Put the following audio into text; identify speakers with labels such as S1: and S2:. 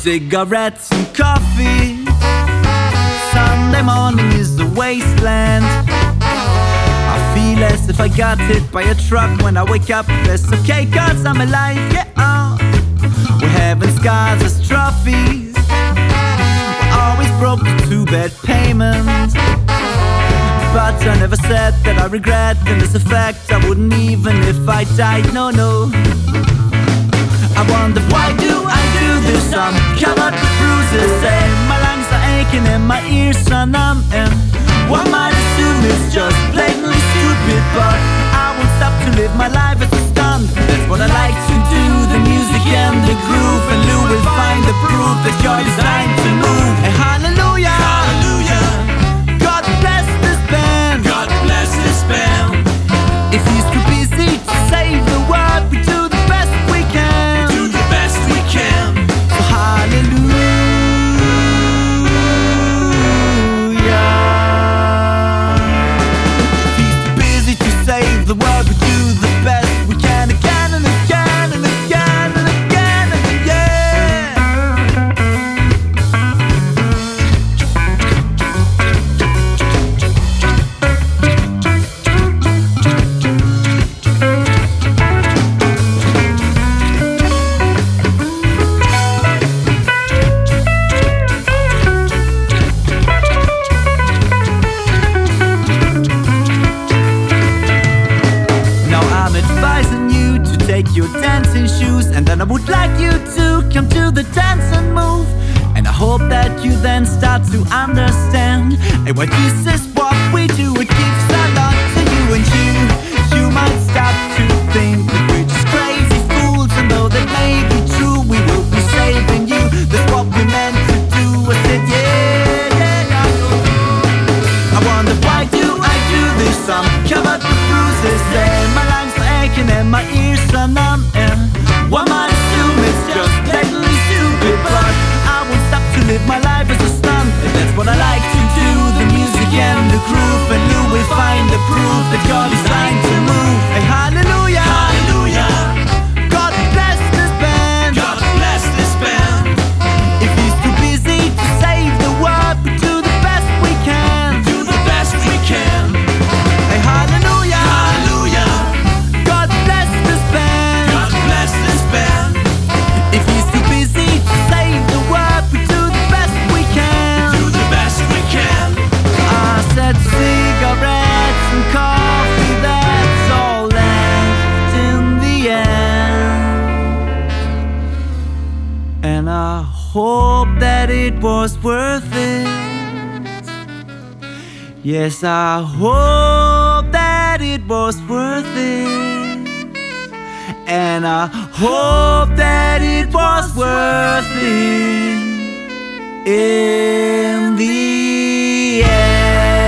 S1: cigarettes and coffee. Sunday morning is a wasteland. I feel as if I got hit by a truck when I wake up. That's okay, cause I'm alive, yeah. We're having scars as trophies. We're always broke to 2 bad payments. But I never said that I regret, and it's a fact I wouldn't even if I died, no. I wonder why do I do this? I'm covered with bruises and my lungs are aching and my ears are numb, and one might assume it's just blatantly stupid, but I won't stop to live my life as a stunt. That's what I like to do, the music and the groove, and Lou will find the proof that you're designed to move. And hallelujah, hallelujah, God bless this band, God bless this band. If he's too busy to save the world, we do the best we can, we do the best we can. So hallelujah. Save the world, we do the best we can, again and again and again and again and again. Take your dancing shoes, and then I would like you to come to the dance and move. And I hope that you then start to understand, and why this is what we do. It gives a lot to you, and you might start to think that we're just crazy fools, and though that may be true, we will be saving you. That's what we meant to do. I said yeah. I wonder why do I do this? I'm covered with bruises and my lungs are aching and my ears are numb, and one might assume it's just blatantly stupid, but I won't stop to live my life as a stunt. And that's what I like to do, the music and the groove, and you will find the proof that God is trying to move. Hey, hallelujah, hallelujah, God bless this band, God bless this band. If he's too busy to save the world, we do the best we can, do the best we can. Hey, hallelujah, hallelujah, God bless this band, God bless this band. If he's too busy to save the world, we do the best we can, do the best we can. I said cigarettes and coffee, that's all left in the end. And I hope that it was worth it. Yes, I hope that it was worth it. And I hope that it was worth it in the end.